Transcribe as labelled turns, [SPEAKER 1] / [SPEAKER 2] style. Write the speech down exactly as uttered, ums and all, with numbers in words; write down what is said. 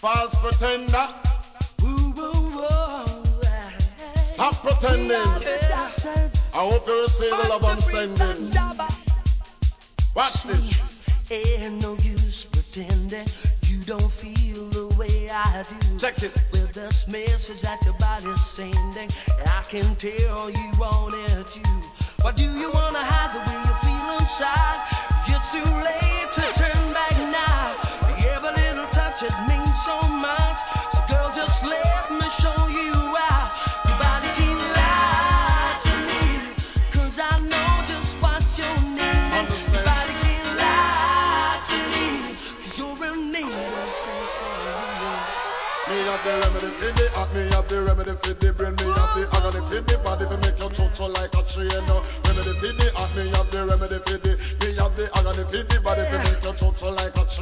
[SPEAKER 1] False pretender.
[SPEAKER 2] Ooh, ooh, ooh.
[SPEAKER 1] Stop pretending.
[SPEAKER 2] Yeah.
[SPEAKER 1] I hope you receive the love I'm sending. Watch this.
[SPEAKER 2] Ain't no use pretending you don't feel the way I do.
[SPEAKER 1] Check it.
[SPEAKER 2] With this message that your body's sending, I can tell you want it too. But do you wanna hide the way you feel inside? You're too late to turn back now. Every little touch it means so much. So girl, just let me show you out. Your body can lie to me, 'cause I know just what you need.
[SPEAKER 1] Understand.
[SPEAKER 2] Your body can lie to me, 'cause you're in need of sex.
[SPEAKER 1] Me have the remedy for the heart, me have the remedy for the brain, me have the agony for the body to make you chuckle like a train. No remedy for the heart, me have the remedy for the, me have the agony for the body to make you chuckle like a train.